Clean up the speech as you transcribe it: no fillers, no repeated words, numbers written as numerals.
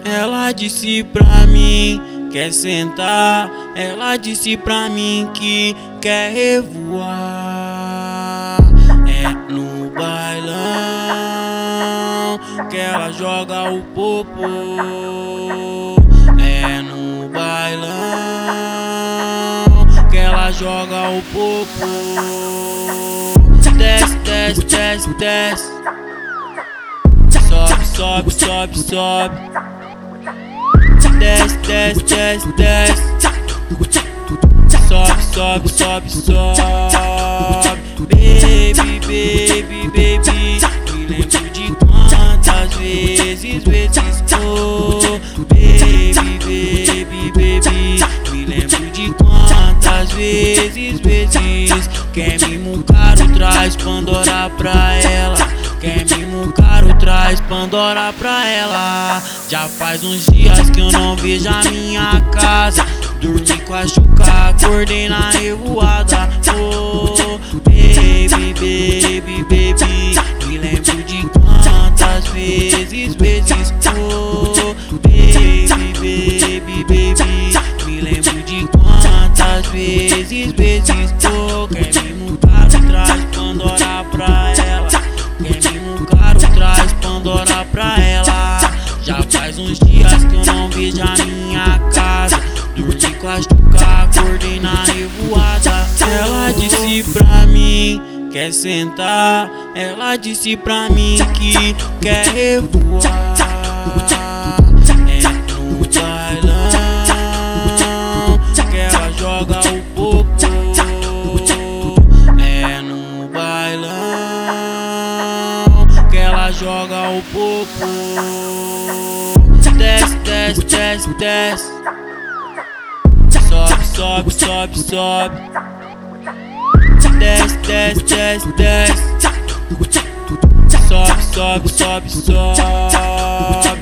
Ela disse pra mim, quer sentar. Ela disse pra mim que quer revoar. É no bailão que ela joga o popô. É no bailão que ela joga o popô. Desce, desce, desce, desce. Sobe, sobe, sobe, sobe. Desce, desce, desce, desce. Sobe, sobe, sobe, sobe. Baby, baby, baby, me lembro de quantas vezes oh. Baby, baby, baby, me lembro de quantas vezes quem mimo caro traz Pandora pra ela. Quem mimo caro traz Pandora pra ela. Já faz uns dias que eu não vejo a minha casa. Dormi com a Chuca, acordei na revoada. Oh, baby, baby, baby, me lembro de quantas vezes oh, baby, baby, baby, me lembro de quantas vezes oh. Quem mimo caro traz Pandora pra ela. Quem mimo caro traz Pandora pra ela. Já faz uns dias que eu não vejo a minha casa. Dormi com a Chuca, acordei na revoada. Ela disse pra mim, quer sentar. Ela disse pra mim que quer revoar. É no bailão que ela joga o popô. É no bailão que ela joga o popô. Desce, desce, desce, desce. Sobe, sobe, sobe, sobe. Desce, desce, desce, desce. Sobe, sobe, sobe, sobe.